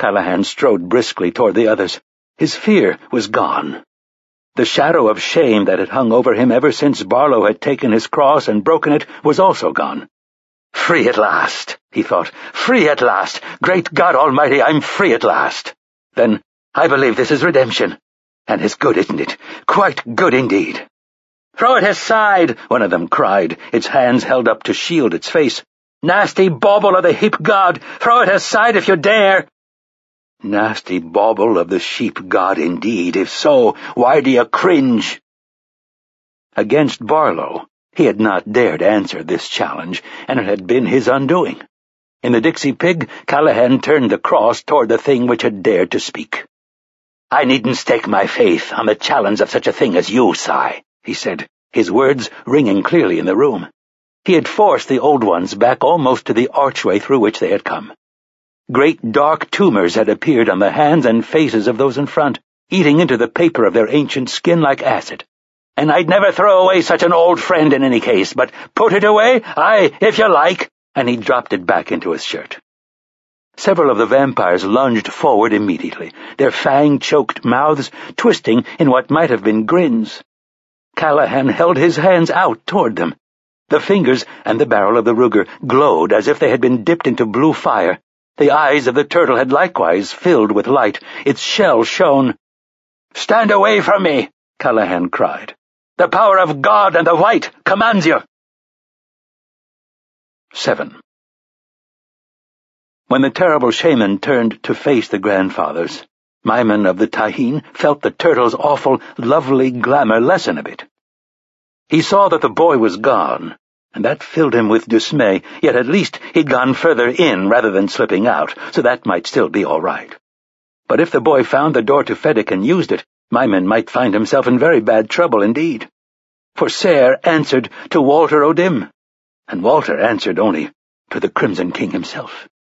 Callahan strode briskly toward the others. His fear was gone. The shadow of shame that had hung over him ever since Barlow had taken his cross and broken it was also gone. "Free at last," he thought. "Free at last! Great God Almighty, I'm free at last! Then I believe this is redemption. And it's good, isn't it? Quite good indeed." "Throw it aside," one of them cried, its hands held up to shield its face. "Nasty bauble of the hip god! Throw it aside if you dare!" Nasty bauble of the sheep god indeed. If so, why do you cringe? Against Barlow, he had not dared answer this challenge, and it had been his undoing. In the Dixie Pig, Callahan turned the cross toward the thing which had dared to speak. "I needn't stake my faith on the challenge of such a thing as you, Si," he said, his words ringing clearly in the room. He had forced the old ones back almost to the archway through which they had come. Great dark tumors had appeared on the hands and faces of those in front, eating into the paper of their ancient skin like acid. "And I'd never throw away such an old friend in any case, but put it away? Aye, if you like," and he dropped it back into his shirt. Several of the vampires lunged forward immediately, their fang-choked mouths twisting in what might have been grins. Callahan held his hands out toward them. The fingers and the barrel of the Ruger glowed as if they had been dipped into blue fire. The eyes of the turtle had likewise filled with light. Its shell shone. "Stand away from me!" Callahan cried. "The power of God and the White commands you!" 7. When the terrible shaman turned to face the grandfathers, Maimon of the Taheen felt the turtle's awful, lovely glamour lessen a bit. He saw that the boy was gone, and that filled him with dismay, yet at least he'd gone further in rather than slipping out, so that might still be all right. But if the boy found the door to Feddick and used it, Maimon might find himself in very bad trouble indeed. For Sayre answered to Walter O'Dim, and Walter answered only to the Crimson King himself.